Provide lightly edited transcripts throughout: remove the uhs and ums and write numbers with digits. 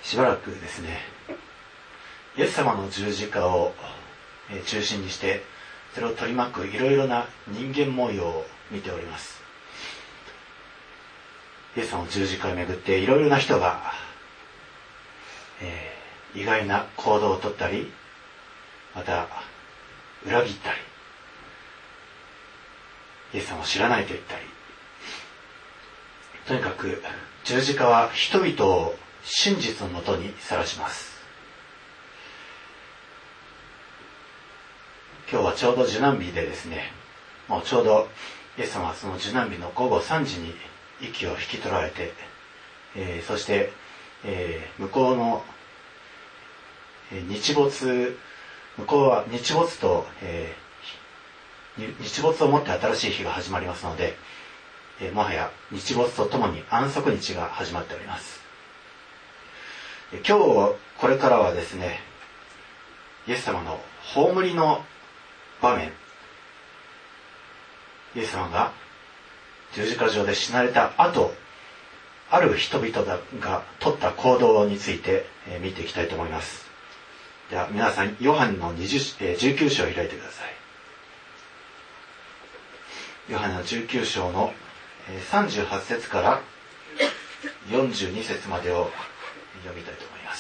しばらくですね、イエス様の十字架を中心にして、それを取り巻くいろいろな人間模様を見ております。イエス様の十字架をめぐっていろいろな人が、意外な行動をとったり、また裏切ったり、イエス様を知らないと言ったり、とにかく十字架は人々を真実のもとにさらします。今日はちょうど受難日でですね、もうちょうどイエス様はその受難日の午後3時に息を引き取られて、そして、向こうの、日没、向こうは日没と、日没をもって新しい日が始まりますので、もはや日没とともに安息日が始まっております。今日これからはですね、イエス様の葬りの場面、イエス様が十字架上で死なれた後、ある人々が取った行動について見ていきたいと思います。では皆さん、ヨハネの19章を開いてください。ヨハネの19章の38節から42節までを読みたいと思います。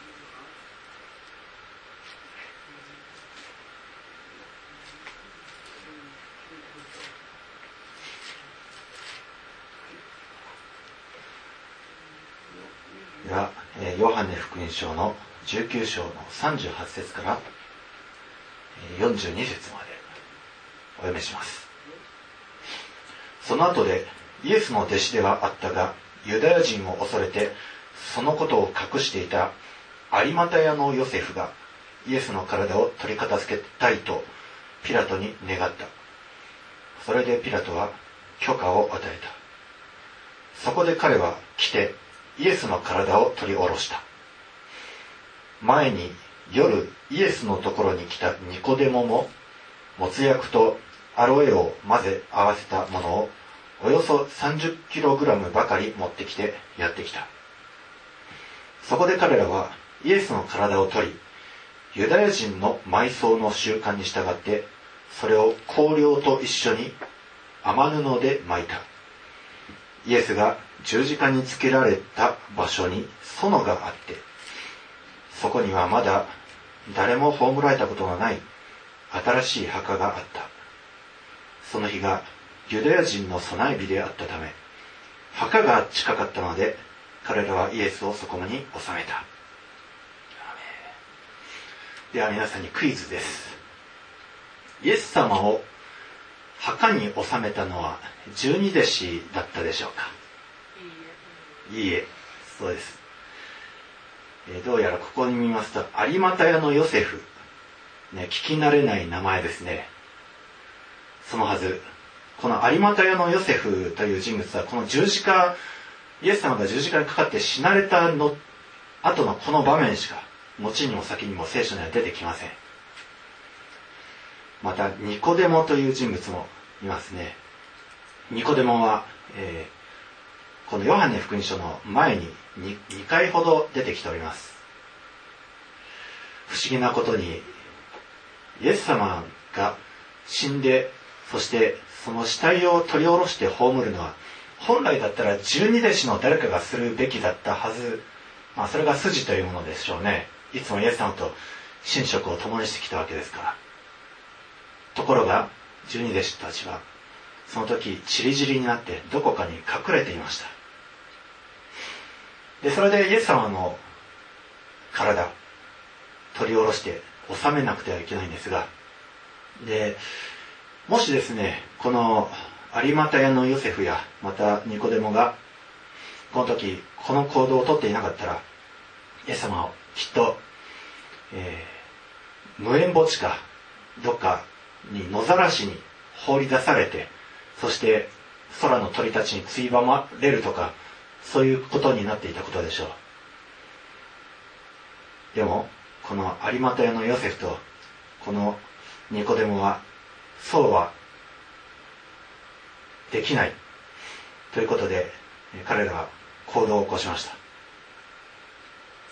では、ヨハネ福音書の19章の38節から42節までお読みします。その後でイエスの弟子ではあったが、ユダヤ人を恐れてそのことを隠していた有股屋のヨセフがイエスの体を取り片付けたいとピラトに願った。それでピラトは許可を与えた。そこで彼は来てイエスの体を取り下ろした。前に夜イエスのところに来たニコデモももつ薬とアロエを混ぜ合わせたものをおよそ 30kg ばかり持ってきてやってきた。そこで彼らはイエスの体を取り、ユダヤ人の埋葬の習慣に従ってそれを香料と一緒に雨布で巻いた。イエスが十字架につけられた場所に園があって、そこにはまだ誰も葬られたことのない新しい墓があった。その日がユダヤ人の備え日であったため、墓が近かったので彼らはイエスをそこに納めた。では皆さんにクイズです。イエス様を墓に納めたのは十二弟子だったでしょうか？いいえ、そうです。どうやらここに見ますと有股屋のヨセフ、聞き慣れない名前ですね。そのはず、この有股屋のヨセフという人物はこの十字架、イエス様が十字架にかかって死なれたの後のこの場面しか後にも先にも聖書には出てきません。またニコデモという人物もいますね。ニコデモは、このヨハネ福音書の前に 2回ほど出てきております。不思議なことにイエス様が死んで、そしてその死体を取り下ろして葬るのは本来だったら十二弟子の誰かがするべきだったはず、それが筋というものでしょうね。いつもイエス様と寝食を共にしてきたわけですから。ところが十二弟子たちはその時チリジリになってどこかに隠れていました。でそれでイエス様の体取り下ろして納めなくてはいけないんですが、でもしですね、この有股屋のヨセフやまたニコデモがこの時この行動をとっていなかったら、イエス様をきっと、無縁墓地かどっかに野ざらしに放り出されて、そして空の鳥たちについばまれるとか、そういうことになっていたことでしょう。でもこの有股屋のヨセフとこのニコデモはそうはできないということで、彼らは行動を起こしました。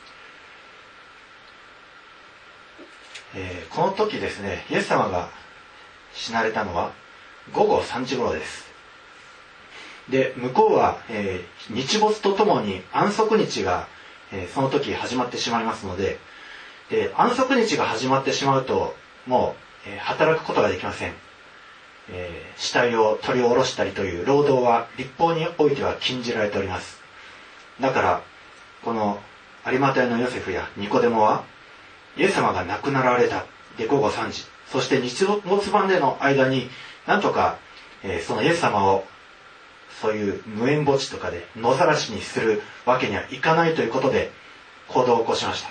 この時ですね、イエス様が死なれたのは午後3時頃です。で、向こうは、日没とともに安息日が、その時始まってしまいますので、安息日が始まってしまうともう、働くことができません。死体を取り下ろしたりという労働は律法においては禁じられております。だからこの有馬太のヨセフやニコデモはイエス様が亡くなられたで午後3時、そして日没までの間になんとか、そのイエス様をそういう無縁墓地とかで野ざらしにするわけにはいかないということで行動を起こしました。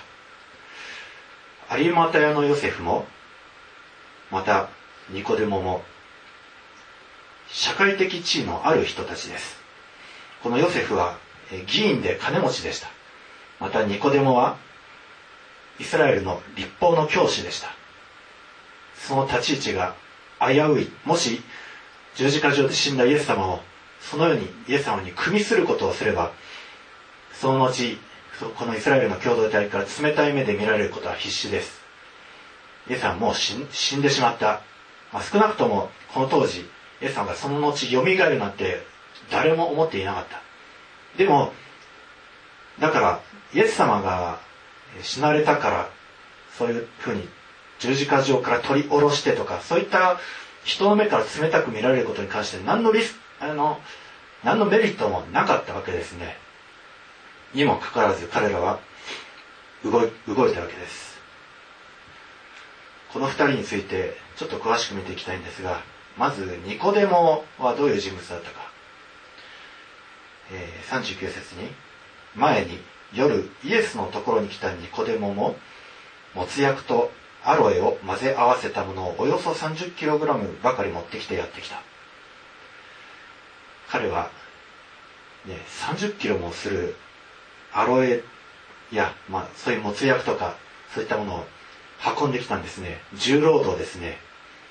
有馬太のヨセフもまたニコデモも社会的地位のある人たちです。このヨセフは議員で金持ちでした。またニコデモはイスラエルの律法の教師でした。その立ち位置が危うい。もし十字架上で死んだイエス様をそのようにイエス様に組みすることをすれば、その後このイスラエルの共同体から冷たい目で見られることは必至です。イエス様はもう死んでしまった、少なくともこの当時イエス様がその後よみがえるなんて誰も思っていなかった。でもだからイエス様が死なれたからそういうふうに十字架上から取り下ろしてとか、そういった人の目から冷たく見られることに関して何のメリットもなかったわけですね。にもかかわらず彼らは動いたわけです。この二人についてちょっと詳しく見ていきたいんですが、まずニコデモはどういう人物だったか。39節に、前に夜イエスのところに来たニコデモももつ薬とアロエを混ぜ合わせたものをおよそ 30kg ばかり持ってきてやってきた。彼は、30キロもするアロエや、そういうもつ薬とかそういったものを運んできたんですね。重労働ですね。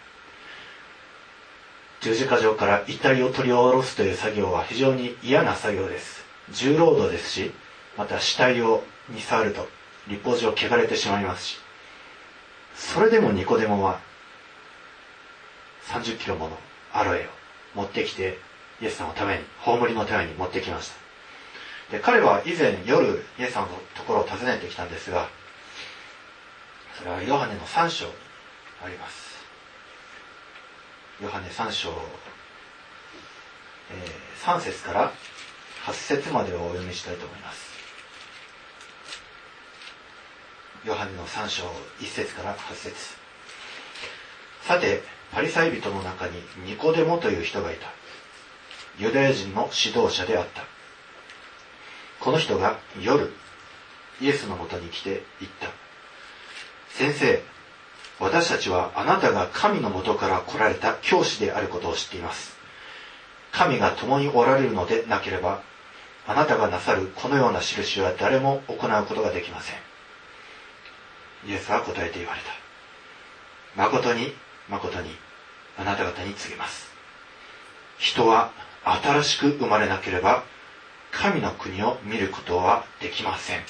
十字架上から遺体を取り下ろすという作業は非常に嫌な作業です。重労働ですし、また死体に触ると律法上汚れてしまいますし、それでもニコデモは30キロものアロエを持ってきてイエス様のために、葬りのために持ってきました。で、彼は以前夜イエス様のところを訪ねてきたんですが、それはヨハネの3章にあります。ヨハネ3章、3節から8節までをお読みしたいと思います。ヨハネの3章1節から8節。さて、パリサイ人の中にニコデモという人がいた。ユダヤ人の指導者であった。この人が夜イエスのもとに来て言った。先生、私たちはあなたが神のもとから来られた教師であることを知っています。神が共におられるのでなければ、あなたがなさるこのような印は誰も行うことができません。イエスは答えて言われた。誠に誠にあなた方に告げます。人は新しく生まれなければ神の国を見ることはできません。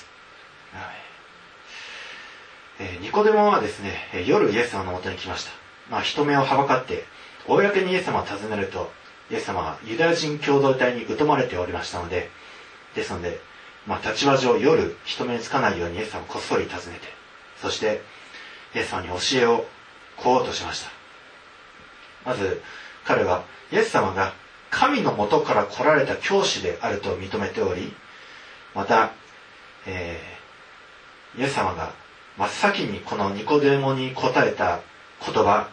ニコデモはですね、夜イエス様のもとに来ました。人目をはばかって公にイエス様を訪ねると、イエス様はユダヤ人共同体に疎まれておりましたので、ですので、立場上夜人目につかないようにイエス様をこっそり訪ねて、そしてイエス様に教えを請おうとしました。まず彼はイエス様が神のもとから来られた教師であると認めており、また、イエス様が真っ先にこのニコデモに答えた言葉、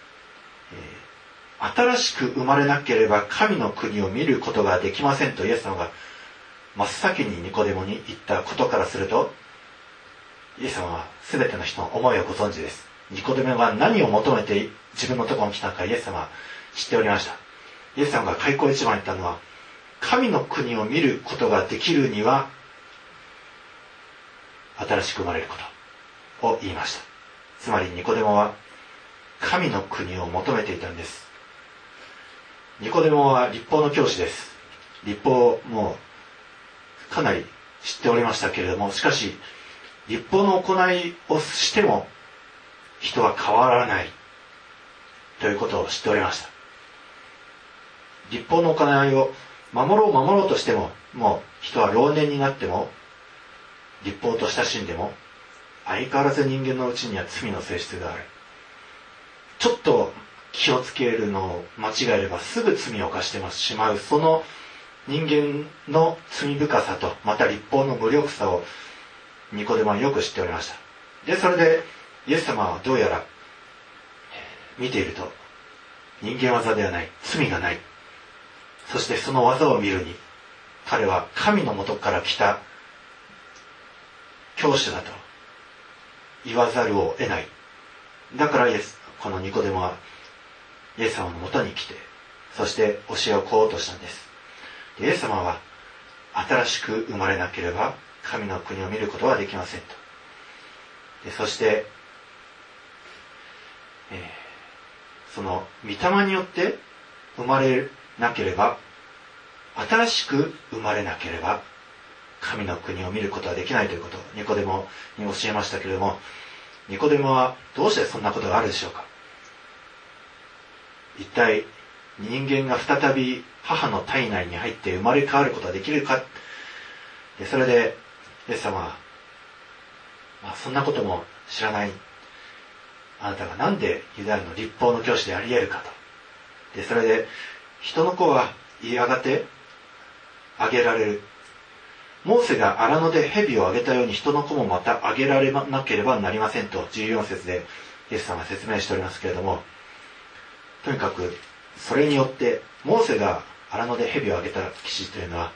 新しく生まれなければ神の国を見ることができませんとイエス様が真っ先にニコデモに言ったことからすると、イエス様は全ての人の思いをご存知です。ニコデモが何を求めて自分のところに来たかイエス様は知っておりました。イエス様が開口一番言ったのは、神の国を見ることができるには新しく生まれることを言いました。つまりニコデモは神の国を求めていたんです。ニコデモは律法の教師です。律法をもうかなり知っておりましたけれども、しかし律法の行いをしても人は変わらないということを知っておりました。律法の行いを守ろうとしても、もう人は老年になっても律法と親しんでも相変わらず人間のうちには罪の性質がある。ちょっと気をつけるのを間違えればすぐ罪を犯してしまう、その人間の罪深さとまた律法の無力さをニコデモはよく知っておりました。で、それでイエス様はどうやら見ていると、人間技ではない、罪がない、そしてその技を見るに彼は神の元から来た教師だと言わざるを得ない。だからこのニコデモはイエス様の元に来て、そして教えを請おうとしたんです。イエス様は新しく生まれなければ神の国を見ることはできませんと。で、そしてその御霊によって生まれなければ、新しく生まれなければ神の国を見ることはできないということをニコデモに教えましたけれども、ニコデモはどうしてそんなことがあるでしょうか。一体人間が再び母の体内に入って生まれ変わることができるか。で、それでイエス様は、そんなことも知らないあなたがなんでユダヤの律法の教師であり得るかと。で、それで人の子はやがてあげられる。モーセが荒野で蛇をあげたように人の子もまたあげられなければなりませんと14節でイエス様が説明しておりますけれども、とにかくそれによってモーセが荒野で蛇をあげた記事というのは、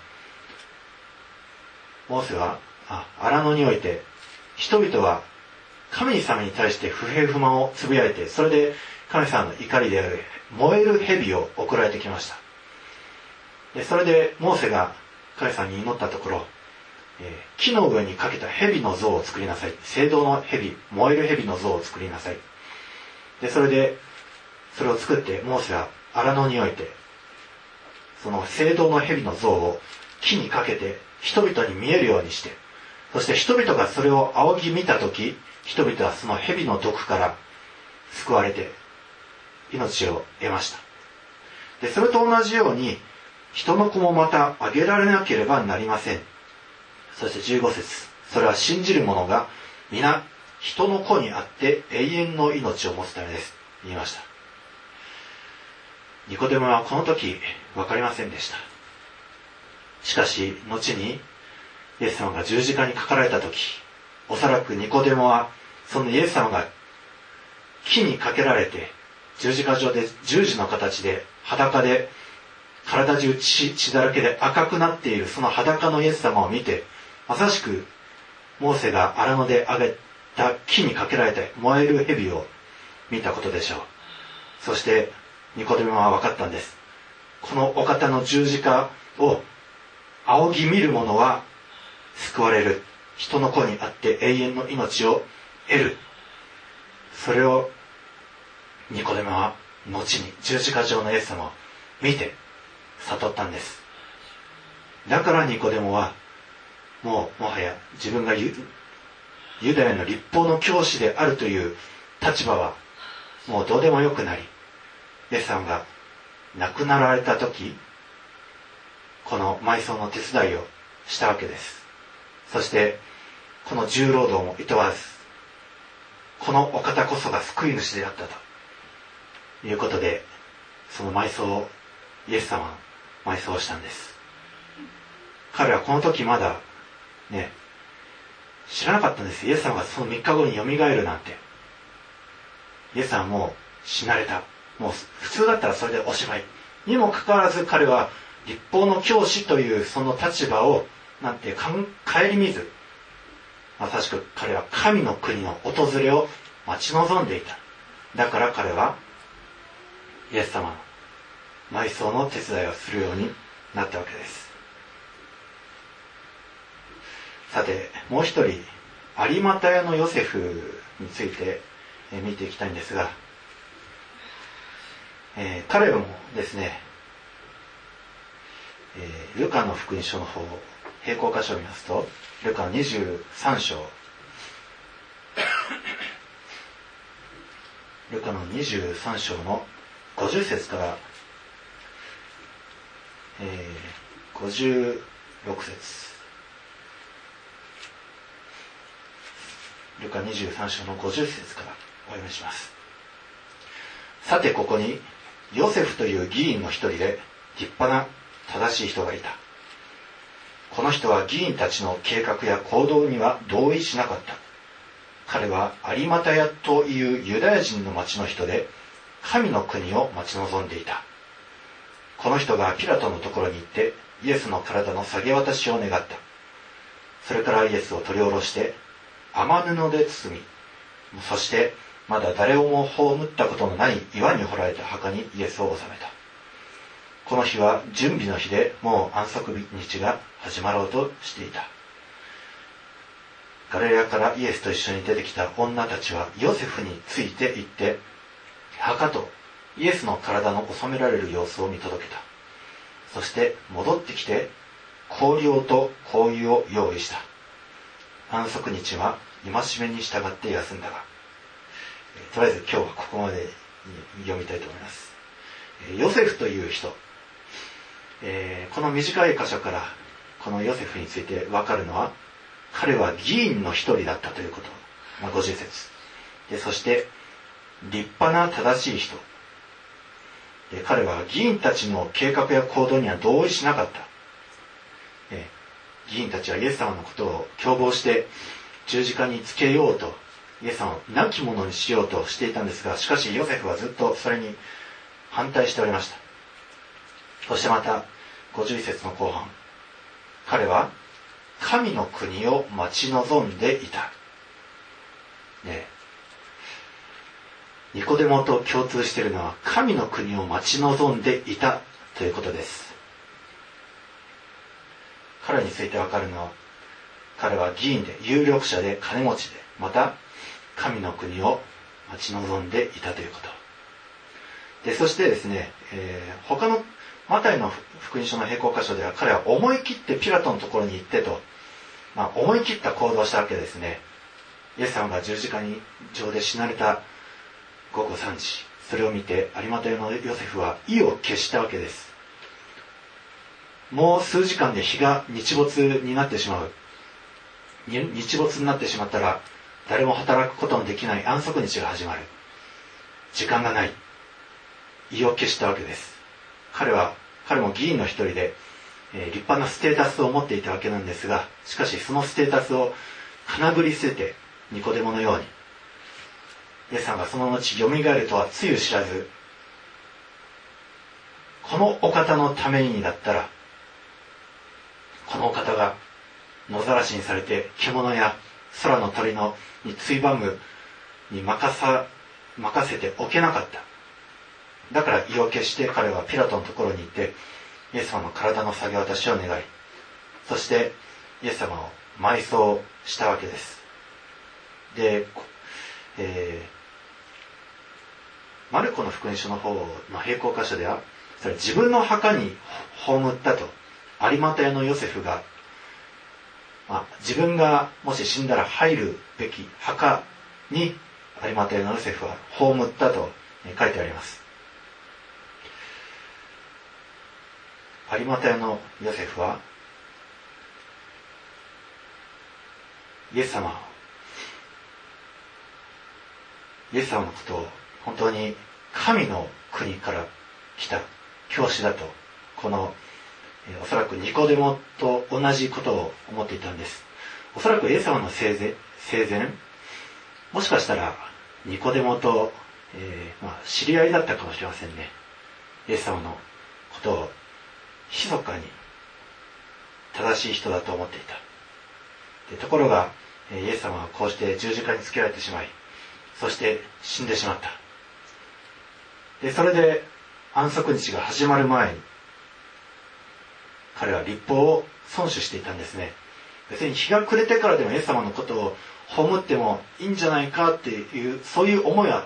モーセは荒野において人々は神様に対して不平不満をつぶやいて、それで神様の怒りである燃える蛇を送られてきました。で、それでモーセが神様に祈ったところ、木の上にかけた蛇の像を作りなさい。聖堂の蛇、燃える蛇の像を作りなさい。で、それでそれを作ってモーセは荒野においてその聖堂の蛇の像を木にかけて人々に見えるようにして、そして人々がそれを仰ぎ見たとき、人々はその蛇の毒から救われて命を得ました。で、それと同じように人の子もまたあげられなければなりません。そして15節、それは信じる者が皆人の子にあって永遠の命を持つためです、言いました。ニコデモはこの時分かりませんでした。しかし後にイエス様が十字架にかかられた時、おそらくニコデモはそのイエス様が木にかけられて十字架上で十字の形で裸で体中血だらけで赤くなっているその裸のイエス様を見て、まさしくモーセが荒野であげた木にかけられて燃える蛇を見たことでしょう。そしてニコデモは分かったんです。このお方の十字架を仰ぎ見る者は救われる。人の子にあって永遠の命を得る。それをニコデモは後に十字架上のイエス様を見て悟ったんです。だからニコデモはもはや自分がユダヤの律法の教師であるという立場はもうどうでもよくなり、イエス様が亡くなられた時、この埋葬の手伝いをしたわけです。そしてこの重労働も厭わず、このお方こそが救い主であったということで、その埋葬をイエス様が埋葬したんです。彼はこの時まだね、知らなかったんです。イエス様がその3日後によみがえるなんて。イエス様はもう死なれた。もう普通だったらそれでおしまいにもかかわらず、彼は律法の教師というその立場を顧みず、まさしく彼は神の国の訪れを待ち望んでいた。だから彼はイエス様の埋葬の手伝いをするようになったわけです。さて、もう一人有馬田屋のヨセフについて見ていきたいんですが、彼もですね、ルカの福音書の方、並行箇所を見ますと、ルカの23章ルカの23章の50節から56節。ルカ23章の50節からお読みします。さてここにヨセフという議員の一人で立派な正しい人がいた。この人は議員たちの計画や行動には同意しなかった。彼は有馬太屋というユダヤ人の町の人で神の国を待ち望んでいた。この人がピラトのところに行ってイエスの体の下げ渡しを願った。それからイエスを取り下ろして雨布で包み、そしてまだ誰をも葬ったことのない岩に掘られた墓にイエスを納めた。この日は準備の日でもう安息日が始まろうとしていた。ガリラヤからイエスと一緒に出てきた女たちはヨセフについて行って墓とイエスの体の納められる様子を見届けた。そして戻ってきて香料と香油を用意した。安息日は戒めに従って休んだが、とりあえず今日はここまで読みたいと思います。ヨセフという人、この短い箇所からこのヨセフについて分かるのは、彼は議員の一人だったということ、50節で、そして立派な正しい人で、彼は議員たちの計画や行動には同意しなかった。議員たちはイエス様のことを共謀して十字架につけようと、イエス様を亡き者にしようとしていたんですが、しかしヨセフはずっとそれに反対しておりました。そしてまた51節の後半、彼は神の国を待ち望んでいた。ニコデモと共通しているのは神の国を待ち望んでいたということです。彼についてわかるのは、彼は議員で有力者で金持ちで、また神の国を待ち望んでいたということで、そしてですね、他のマタイの福音書の並行箇所では、彼は思い切ってピラトのところに行ってと、思い切った行動をしたわけですね。イエス様が十字架に上で死なれた午後3時、それを見て有馬太屋のヨセフは意を決したわけです。もう数時間で日が日没になってしまう。日没になってしまったら誰も働くことのできない安息日が始まる。時間がない。意を決したわけです。彼も議員の一人で、立派なステータスを持っていたわけなんですが、しかしそのステータスをかなぐり捨てて、ニコデモのように、イエスさんがその後よみがえるとはつゆ知らず、このお方のためにだったら、このお方が野ざらしにされて獣や空の鳥についばむに任せておけなかった。だから意を決して彼はピラトのところに行ってイエス様の体の下げ渡しを願い、そしてイエス様を埋葬したわけです。で、マルコの福音書の方の並行箇所では、それ自分の墓に葬ったと、有馬太屋のヨセフが、自分がもし死んだら入るべき墓に有馬太屋のヨセフは葬ったと書いてあります。有馬太屋のヨセフはイエス様のことを本当に神の国から来た教師だと、このおそらくニコデモと同じことを思っていたんです。おそらくイエス様の生前、もしかしたらニコデモと、知り合いだったかもしれませんね。イエス様のことを密かに正しい人だと思っていた。ところがイエス様はこうして十字架につけられてしまい、そして死んでしまった。で、それで安息日が始まる前に彼は律法を遵守していたんですね。別に日が暮れてからでもイエス様のことを葬ってもいいんじゃないかっていう、そういう思いは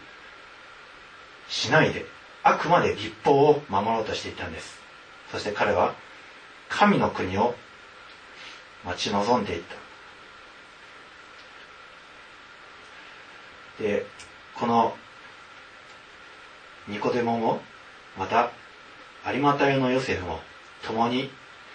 しないで、あくまで律法を守ろうとしていたんです。そして彼は神の国を待ち望んでいった。で、このニコデモも、また有馬太のヨセフも共に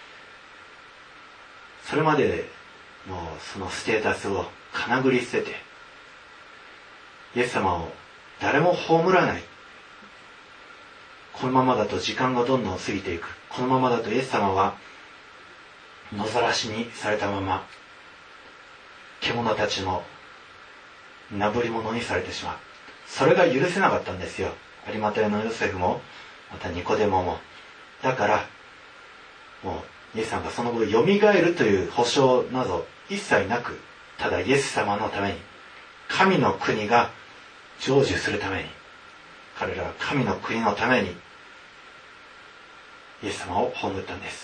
それまでのそのステータスをかなぐり捨てて、イエス様を誰も葬らない、このままだと時間がどんどん過ぎていく、このままだとイエス様は野ざらしにされたまま獣たちのなぶり物にされてしまう。それが許せなかったんですよ、有馬太のヨセフもまたニコデモも。だからもうイエス様がその後よみがえるという保証など一切なく、ただイエス様のために、神の国が成就するために、彼らは神の国のためにイエス様を葬ったんです。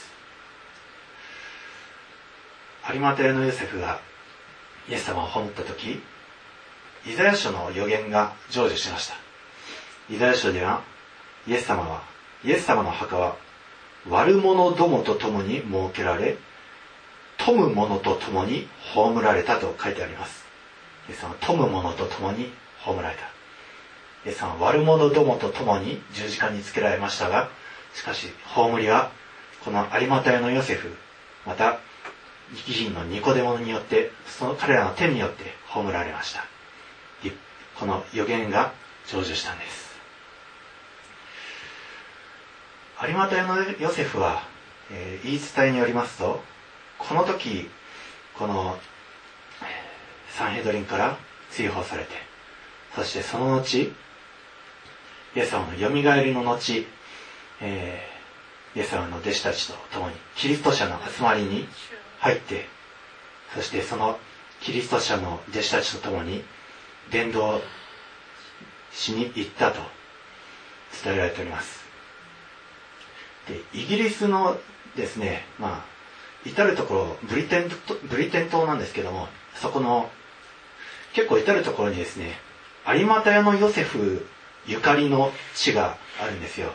有馬太のヨセフがイエス様を葬った時、イザヤ書の預言が成就しました。イザヤ書ではイエス様の墓は悪者どもと共に設けられ、富む者と共に葬られたと書いてあります。イエス様は富む者と共に葬られた。イエス様は悪者どもと共に十字架につけられましたが、しかし葬りはこの有馬太のヨセフ、また義人のニコデモによって、その彼らの手によって葬られました。この預言が成就したんです。有馬太のヨセフは、言い伝えによりますと、この時このサンヘドリンから追放されて、そしてその後イエス様のよみがえりの後、イエス様の弟子たちと共にキリスト者の集まりに入って、そしてそのキリスト者の弟子たちと共に伝道しに行ったと伝えられております。で、イギリスのですね、至るところブリテン島なんですけども、そこの結構至るところにですね、有馬太のヨセフゆかりの地があるんですよ。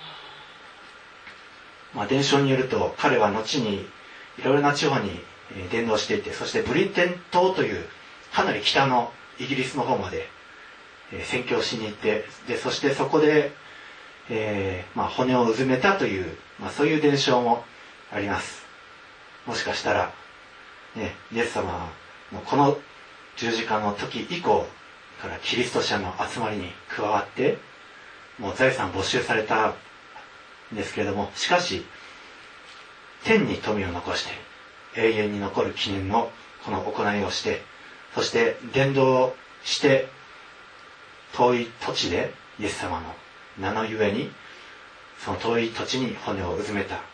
伝承によると、彼は後にいろいろな地方に伝道していて、そしてブリテン島というかなり北のイギリスの方まで宣教しに行って、でそしてそこで、骨をうずめたという、そういう伝承もあります。もしかしたら、イエス様のこの十字架の時以降からキリスト者の集まりに加わって、もう財産没収されたんですけれども、しかし天に富を残して永遠に残る記念のこの行いをして、そして伝道して遠い土地でイエス様の名のゆえにその遠い土地に骨をうずめた。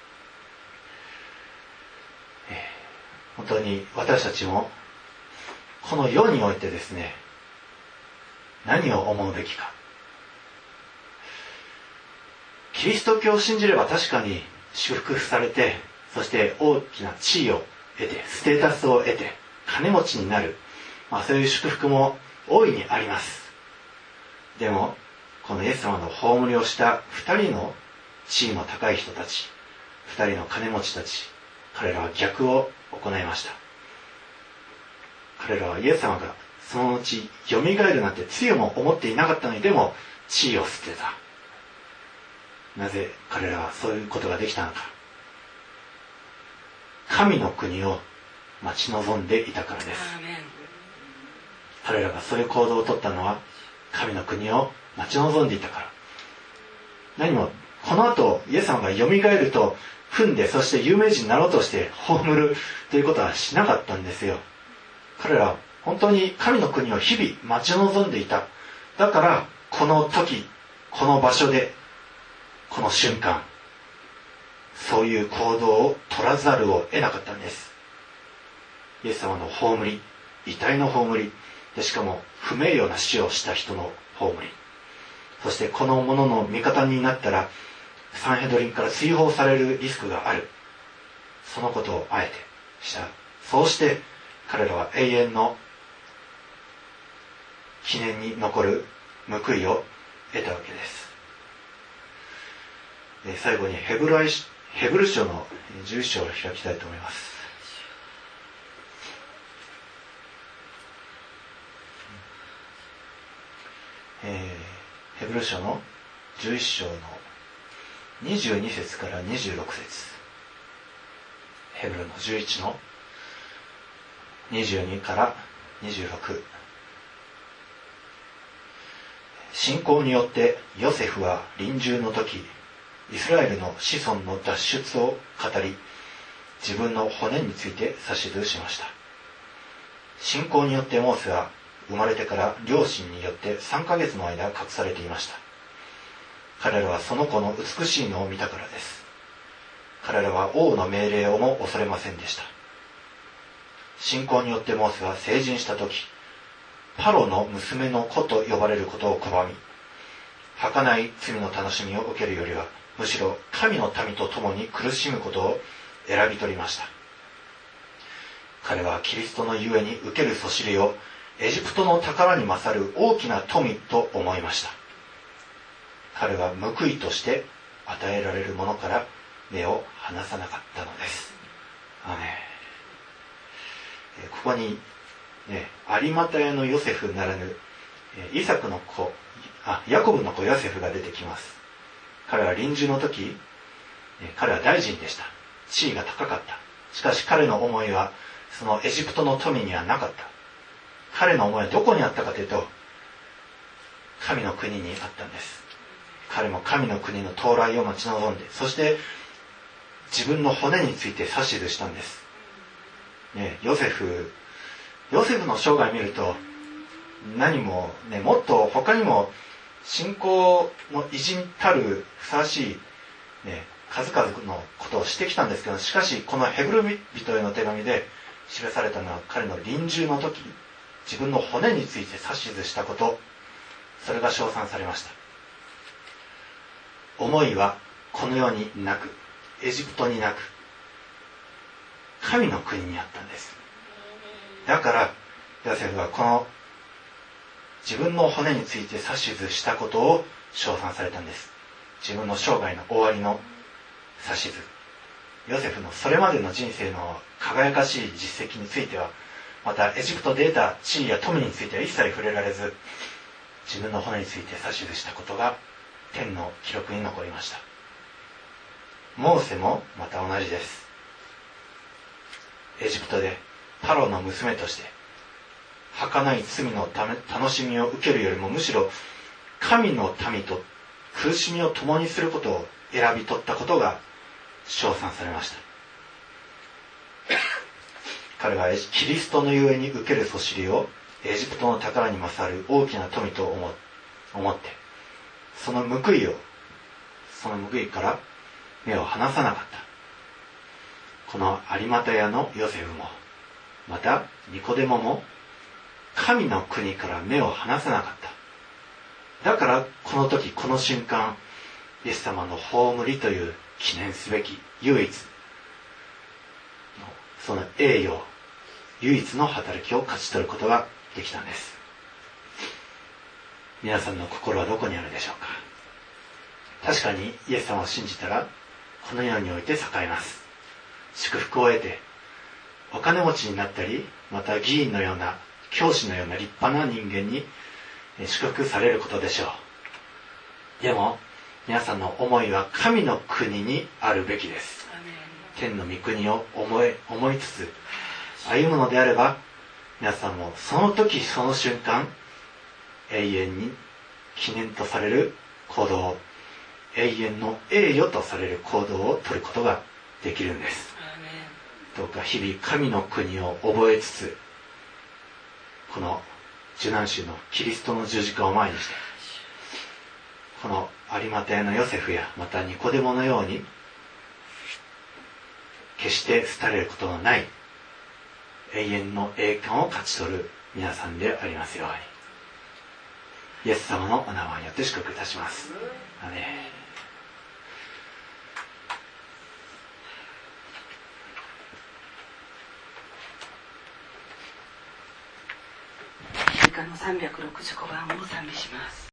本当に私たちもこの世においてですね、何を思うべきか。キリスト教を信じれば確かに祝福されて、そして大きな地位を得て、ステータスを得て、金持ちになる、そういう祝福も大いにあります。でもこのイエス様の葬りをした二人の地位の高い人たち、二人の金持ちたち、彼らは逆を行いました。彼らはイエス様がその後よみがえるなんてつゆも思っていなかったのに、でも地位を捨てた。なぜ彼らはそういうことができたのか。神の国を待ち望んでいたからです。彼らがそういう行動をとったのは神の国を待ち望んでいたから。何もこの後イエス様がよみがえると踏んで、そして有名人になろうとして葬るということはしなかったんですよ。彼らは本当に神の国を日々待ち望んでいた。だからこの時、この場所で、この瞬間、そういう行動を取らざるを得なかったんです。イエス様の葬り、遺体の葬りで、しかも不名誉な死をした人の葬り、そしてこのものの味方になったらサンヘドリンから追放されるリスクがある。そのことをあえてした。そうして彼らは永遠の記念に残る報いを得たわけです。最後にヘブル書の11章を開きたいと思います。ヘブル書の 11章の22節から26節、ヘブルの11の22から26。信仰によってヨセフは臨終の時、イスラエルの子孫の脱出を語り、自分の骨について指図しました。信仰によってモーセは生まれてから両親によって3ヶ月の間隠されていました。彼らはその子の美しいのを見たからです。彼らは王の命令をも恐れませんでした。信仰によってモーセは成人した時、パロの娘の子と呼ばれることを拒み、儚い罪の楽しみを受けるよりは、むしろ神の民と共に苦しむことを選び取りました。彼はキリストのゆえに受けるそしりをエジプトの宝に勝る大きな富と思いました。彼は報いとして与えられるものから目を離さなかったのです。アーメン。ここに、有股屋のヨセフならぬイサクの子、ヤコブの子ヨセフが出てきます。彼は臨終の時、彼は大臣でした。地位が高かった。しかし彼の思いはそのエジプトの富にはなかった。彼の思いはどこにあったかというと、神の国にあったんです。彼も神の国の到来を待ち望んで、そして自分の骨について指図したんです。ヨセフの生涯を見ると、何ももっと他にも信仰の偉人たるふさわしい数々のことをしてきたんですけど、しかしこのヘブル人への手紙で記されたのは、彼の臨終の時、自分の骨について指図したこと、それが称賛されました。思いはこの世になく、エジプトになく、神の国にあったんです。だからヨセフはこの自分の骨について指図したことを称賛されたんです。自分の生涯の終わりの指図。ヨセフのそれまでの人生の輝かしい実績については、またエジプトで得た地位や富については一切触れられず、自分の骨について指図したことが天の記録に残りました。モーセもまた同じです。エジプトでパロの娘として儚い罪の楽しみを受けるよりも、むしろ神の民と苦しみを共にすることを選び取ったことが称賛されました。彼はキリストのゆえに受けるそしりをエジプトの宝に勝る大きな富と思って、その報いから目を離さなかった。この有股屋のヨセフも、またニコデモも神の国から目を離さなかった。だからこの時、この瞬間、イエス様の葬りという記念すべき唯一のその栄誉、唯一の働きを勝ち取ることができたんです。皆さんの心はどこにあるでしょうか。確かにイエス様を信じたらこの世において栄えます。祝福を得てお金持ちになったり、また議員のような教師のような立派な人間に祝福されることでしょう。でも皆さんの思いは神の国にあるべきです。天の御国を思いつつ歩むのであれば、皆さんもその時その瞬間、永遠に記念とされる行動、永遠の栄誉とされる行動を取ることができるんです。どうか日々神の国を覚えつつ、この受難週のキリストの十字架を前にして、この有股屋のヨセフやまたニコデモのように決して廃れることのない永遠の栄冠を勝ち取る皆さんでありますように、イエス様のお名前によって祝福いたします。アメン。 の365番を賛美します。